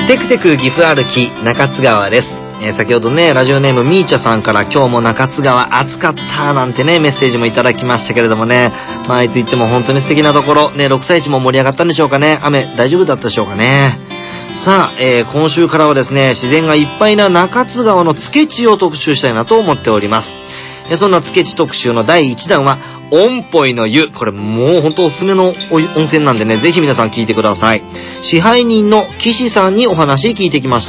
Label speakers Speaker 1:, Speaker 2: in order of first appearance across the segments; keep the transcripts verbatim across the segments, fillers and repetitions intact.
Speaker 1: テクテク岐阜歩き中津川です。えー、先ほどねラジオネームみーちゃさんから今日も中津川暑かったなんてねメッセージもいただきましたけれどもね、まあいつ言っても本当に素敵なところね、ろくさい市も盛り上がったんでしょうかね。雨大丈夫だったでしょうかね。さあ、えー、今週からはですね自然がいっぱいな中津川のつけ地を特集したいなと思っております。えー、そんなつけ地特集のだいいちだんはおんぽいの湯、これもう本当おすすめの温泉なんでね、ぜひ皆さん聞いてください。支配人の岸さんにお話聞いてきました。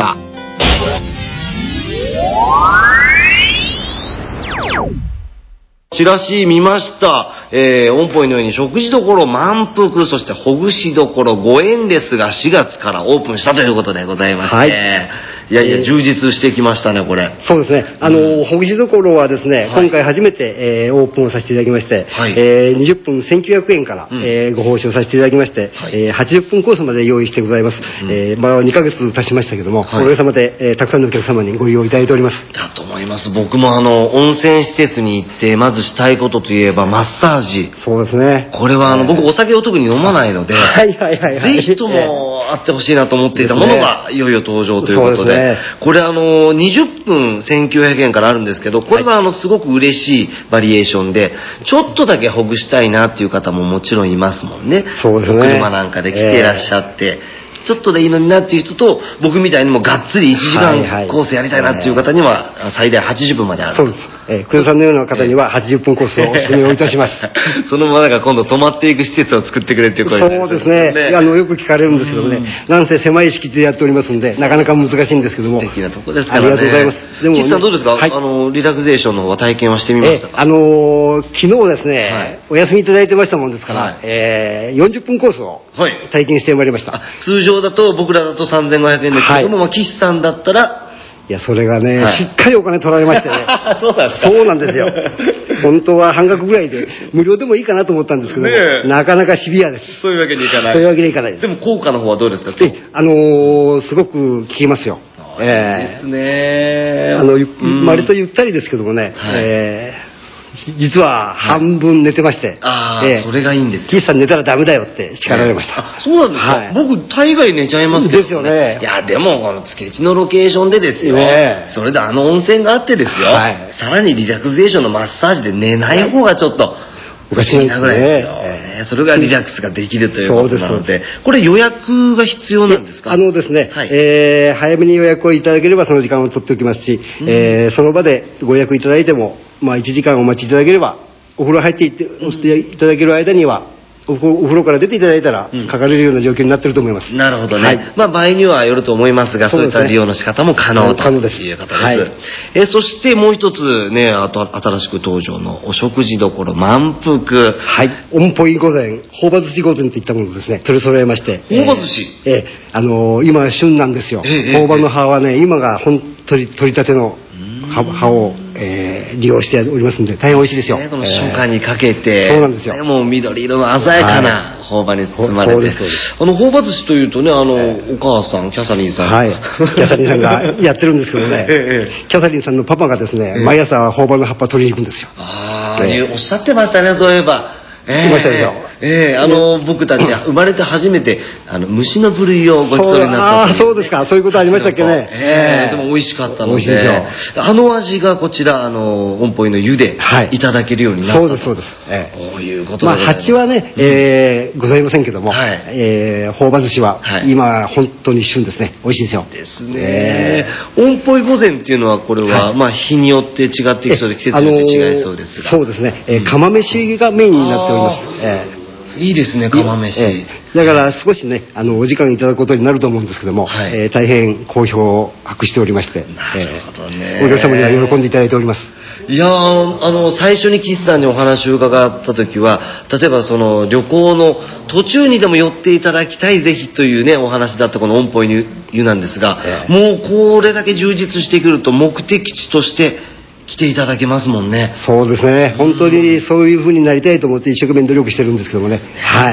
Speaker 1: チラシ見ました。えー、おんぽいのように食事処満腹、そしてほぐし処ご縁ですがしがつからオープンしたということでございまして、はい、いやいや充実してきましたねこれ。
Speaker 2: そうですね。あの、うん、ほぐし処はですね、はい、今回初めて、えー、オープンをさせていただきまして、はい、えー、にじゅっぷんせんきゅうひゃくえんから、うん、えー、ご報酬させていただきまして、はい、えー、はちじゅっぷんコースまで用意してございます。うん、えー、まあにかげつ経ちましたけども、はい、おかげさまで、えー、たくさんのお客様にご利用いただいております。
Speaker 1: だと思います。僕もあの温泉施設に行ってまずしたいことといえばマッサージ。
Speaker 2: そうですね。
Speaker 1: これはあの、えー、僕お酒を特に飲まないので、
Speaker 2: はいはいはいはい、
Speaker 1: ぜひともあってほしいなと思っていたものがいよいよ登場ということで、ね、これあのにじゅっぷんせんきゅうひゃくえんからあるんですけど、これはあのすごく嬉しいバリエーションで、ちょっとだけほぐしたいなっていう方ももちろんいますもんね。
Speaker 2: そうですね。
Speaker 1: 車なんかで来ていらっしゃって、えーちょっとでいいのになっていう人と、僕みたいにもがっつりいちじかんコースやりたいなっていう方には最大はちじゅっぷんまである。
Speaker 2: そうです。えー、久田さんのような方にははちじゅっぷんコースをお勧めをいたします。
Speaker 1: そのままが今度泊まっていく施設を作ってくれっていう声ですね。
Speaker 2: そうですね。あのよく聞かれるんですけどもね、なんせ狭い敷地でやっておりますんでなかなか難しいんですけども。
Speaker 1: 素敵なとこですからね。
Speaker 2: ありがとうございます。
Speaker 1: でも、ね、岸さんどうですか、はい、あのリラクゼーションの方は体験はしてみましたか。
Speaker 2: えー、あのー、昨日ですね、はい、お休みいただいてましたもんですから、はい、えー、よんじゅっぷんコースを体験してまいりました。はい、
Speaker 1: 通常だと僕らだとさんぜんごひゃくえんですけども、はい、まあ、岸さんだったら
Speaker 2: いやそれがね、はい、しっかりお金取られましてね。
Speaker 1: そうなんですか。
Speaker 2: そうなんですよ。本当は半額ぐらいで無料でもいいかなと思ったんですけども、ね、なかなかシビアです。
Speaker 1: そういうわけにいかない。
Speaker 2: そういうわけにいかないです。
Speaker 1: でも効果の方はどうですか。
Speaker 2: えあのー、すごく効きますよ。
Speaker 1: えー、いいですね。
Speaker 2: あの割とゆったりですけどもね、はい、えー実は半分寝てまして、はい、
Speaker 1: ああ、えー、それがいいんですよ。
Speaker 2: 岸さん寝たらダメだよって叱られました。
Speaker 1: えー、あ、そうなんですか。はい、僕大概寝ちゃいますけど、ね、
Speaker 2: ですよね。
Speaker 1: いやでもこのつけ地のロケーションでですよ、ね、それであの温泉があってですよ、はい、さらにリラクゼーションのマッサージで寝ない方がちょっとおかしいなぐらいですよ、ね、えー、それがリラックスができるということなの で, でこれ予約が必要なんですか。
Speaker 2: あのですね、はい、えー、早めに予約をいただければその時間を取っておきますし、うん、えー、その場でご予約いただいても、まあ、いちじかんお待ちいただければお風呂入っていっていただける間にはお風呂から出ていただいたらかかれるような状況になっていると思います。
Speaker 1: うん、なるほどね、はい、まあ場合にはよると思いますが、そういった利用の仕方も可能という方です。はい、えそしてもう一つね、あと新しく登場のお食事処満腹、
Speaker 2: はい、おんぽい御膳、朴葉寿司御膳といったものですね、取り揃えまして、
Speaker 1: 朴葉寿司、
Speaker 2: えーえー、あのー、今旬なんですよ。朴葉の葉はね、今が本当に取り立ての葉, 葉を、えー、利用しておりますので大変美味しいですよ。
Speaker 1: ね、この初夏にかけて、
Speaker 2: えー、そうなんですよ。
Speaker 1: もう緑色の鮮やかな朴葉に包まれて、はい、あの朴葉寿司というとね、あの、えー、お母さんキャサリンさん、
Speaker 2: はい、キャサリンさんがやってるんですけどね、えー、キャサリンさんのパパがですね、えー、毎朝朴葉の葉っぱ取りに行くんですよ。
Speaker 1: ああ、えー、おっしゃってましたね、そういえば。
Speaker 2: えー、いましたでしょ。
Speaker 1: ええー、あの、ね、僕たち生まれて初めてあの虫の部類をごちそうになった。
Speaker 2: ああ、そうですか。そういうことありましたっけね。
Speaker 1: ええー、でも美味しかったので。美味しいでしょう。あの味がこちらあのおんぽいの湯でいただけるようになった、
Speaker 2: はい、そうですそうです。
Speaker 1: えー、こういうことでございます。
Speaker 2: まあ蜂はね、えー、ございませんけども、はい、えー、朴葉寿司は今本当に旬ですね。美味しいですよ。
Speaker 1: ですね。えー、おんぽい御膳っていうのはこれは、はい、まあ日によって違ってきそうで季節によって違いそうですが、
Speaker 2: そうですね。えー、釜飯がメインになっております。え
Speaker 1: ーいいですね、釜飯、え
Speaker 2: え、だから少しねあのお時間いただくことになると思うんですけども、はい、えー、大変好評を博しておりまして、
Speaker 1: なるほどね、
Speaker 2: えー、お客様には喜んでいただいております。
Speaker 1: いやー、あの最初に岸さんにお話を伺った時は、例えばその旅行の途中にでも寄っていただきたいぜひというねお話だったこのおんぽいの湯なんですが、えー、もうこれだけ充実してくると目的地として来ていただけますもんね。
Speaker 2: そうですね、本当にそういう風になりたいと思って一生懸命努力してるんですけどもね、はい、
Speaker 1: あ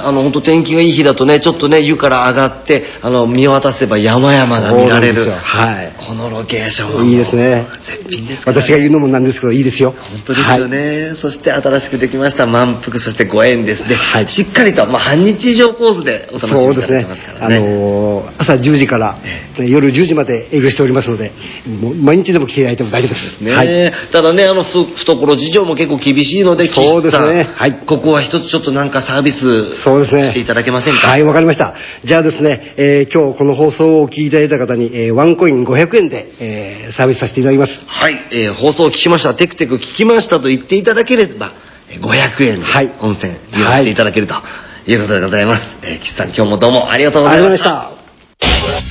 Speaker 1: あの、本当天気がいい日だとね、ちょっとね、湯から上がって、あの、見渡せば山々が見られる。
Speaker 2: はい。
Speaker 1: このロケーションは。
Speaker 2: いいですね。
Speaker 1: 絶品ですから、ね。
Speaker 2: 私が言うのもなんですけど、いいですよ。
Speaker 1: 本当ですよね。はい、そして新しくできました満腹、そしてご縁ですね。はい。しっかりと、まあ、半日以上コースでお楽しみいただけますからね。そうですね。あのー、朝じゅうじから、ええ、夜じゅうじまで営業しておりますので、もう毎日でも来ていただいても大丈夫です。 ね、
Speaker 2: はい。
Speaker 1: ただね、あの、懐事情も結構厳しいので、
Speaker 2: そうですね。はい。
Speaker 1: ここは一つちょっとなんかサービス
Speaker 2: そうですね。
Speaker 1: していただけませんか。
Speaker 2: はい、わかりました。じゃあですね、えー、今日この放送をお聞きいただいた方に、えー、ワンコインごひゃくえんで、えー、サービスさせていただきます。
Speaker 1: はい、えー、放送を聞きました、テクテク聞きましたと言っていただければ、ごひゃくえんで温泉利用していただけるということでございます。はい、えー、岸さん今日もどうもありがとうございました。ありがとうございました。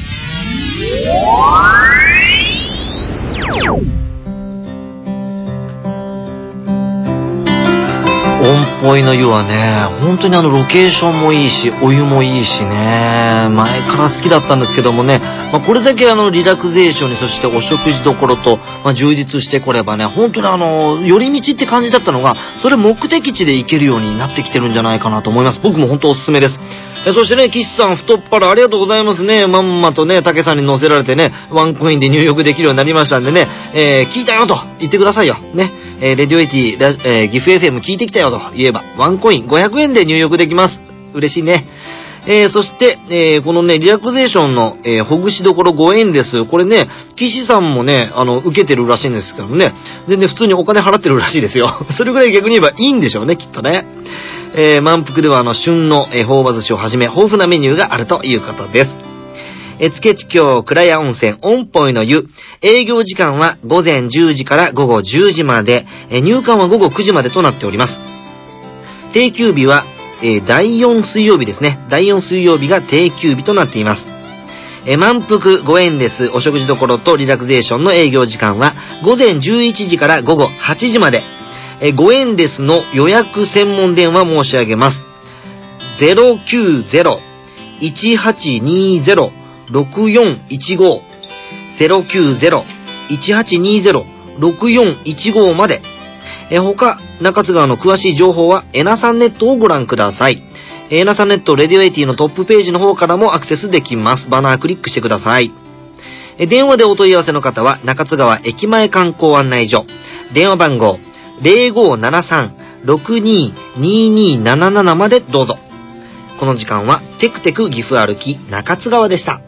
Speaker 1: 温ぽいの湯はね、本当にあのロケーションもいいし、お湯もいいしね、前から好きだったんですけどもね、まあ、これだけあのリラクゼーションに、そしてお食事どころと、まあ、充実してこればね、本当にあの、寄り道って感じだったのが、それ目的地で行けるようになってきてるんじゃないかなと思います。僕も本当おすすめです。えそしてね、岸さん太っ腹ありがとうございますね。まんまとね、竹さんに乗せられてね、ワンコインで入浴できるようになりましたんでね、えー、聞いたよと言ってくださいよ。ね。えー、レディオエイティ、えー、岐阜 エフエム 聞いてきたよと言えば、ワンコインごひゃくえんで入浴できます。嬉しいね。えー、そして、えー、このね、リラクゼーションの、えー、ほぐしどころごえんです。これね、岸さんもね、あの、受けてるらしいんですけどね、全然普通にお金払ってるらしいですよ。それぐらい逆に言えばいいんでしょうね、きっとね。えー、満腹ではあの、旬の、えー、朴葉寿司をはじめ、豊富なメニューがあるということです。えー、つけち峡倉屋温泉、温ぽいの湯。営業時間は午前じゅうじから午後じゅうじまで、えー、入館は午後くじまでとなっております。定休日は、えー、だいよん水曜日ですね。だいよん水曜日が定休日となっています。えー、満腹ごえんです。お食事処とリラクゼーションの営業時間は午前じゅういちじから午後はちじまで。えー、ごえんですの予約専門電話申し上げます。ゼロきゅうゼロ いちはちにゼロ ろくよんいちご ゼロきゅうゼロ いちはちにゼロ ろくよんいちご まで。えー、他、中津川の詳しい情報はエナさんネットをご覧ください。エナさんネットレディオエイティのトップページの方からもアクセスできます。バナークリックしてください。えー、電話でお問い合わせの方は中津川駅前観光案内所。電話番号 ゼロごななさん ろくににになななな までどうぞ。この時間はテクテク岐阜歩き中津川でした。